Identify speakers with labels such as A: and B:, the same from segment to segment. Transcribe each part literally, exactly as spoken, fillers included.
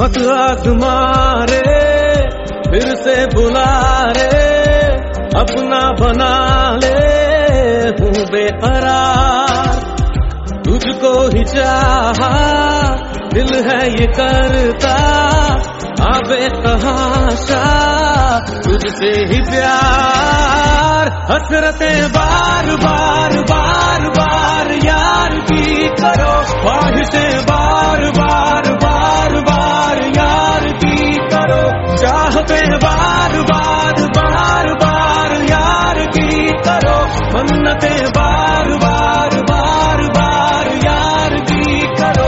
A: मत आज़मा रे, फिर से बुला रे, अपना बना ले, हूँ बेकरार, तुझको ही चाहा, दिल है ये करता, आवे तहाशा, तुझसे ही प्यार, हसरतें बार बार बार बार यार की करो, ख्वाहिशें बार बार बार बार यार की करो, चाहतें बार बार बार बार यार की करो, मन्नतें बार बार बार बार यार की करो।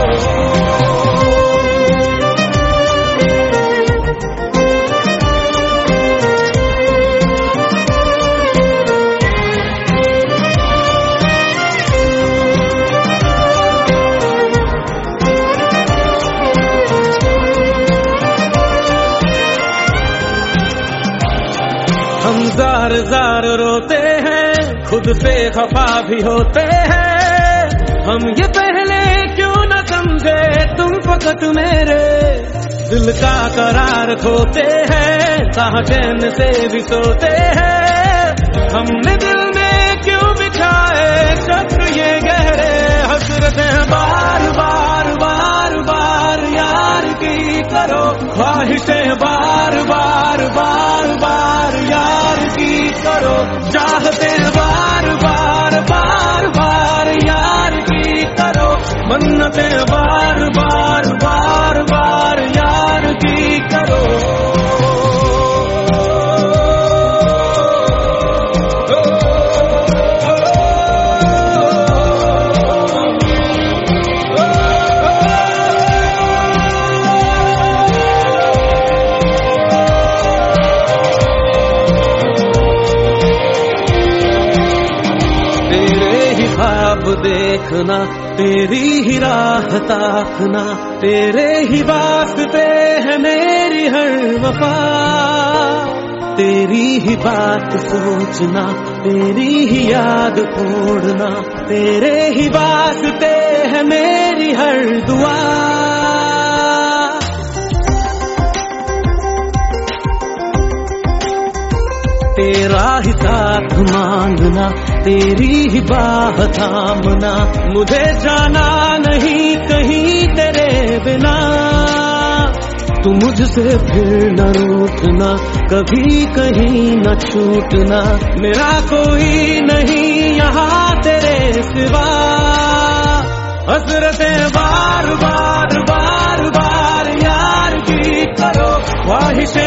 A: हम जार जार रोते हैं, खुद से खफा भी होते हैं, हम ये पहले क्यों न समझे तुम फकत मेरे दिल का करार खोते हैं, कहाँ चैन से भी सोते हैं, हमने दिल में क्यों बिछाए शब्द ये गहरे, हसरतें बार बार बार बार यार की करो, ख्वाहिशें बार बार बार बार यार की करो, चाहते बार बार बार बार यार की करो, मन्नतें बार बार बार बार यार की करो। देखना तेरी ही राह ताकना, तेरे ही वास्ते है मेरी हर वफा, तेरी ही बात सोचना, तेरी ही याद छोड़ना, तेरे ही वास्ते है मेरी हर दुआ, तेरा ही साथ मांगना, तेरी ही बाह थामना, मुझे जाना नहीं कहीं तेरे बिना, तू मुझसे फिर न रूठना, कभी कहीं न छूटना, मेरा कोई नहीं यहाँ तेरे सिवा, हसरतें बार बार बार बार यार की करो, ख्वाहिशें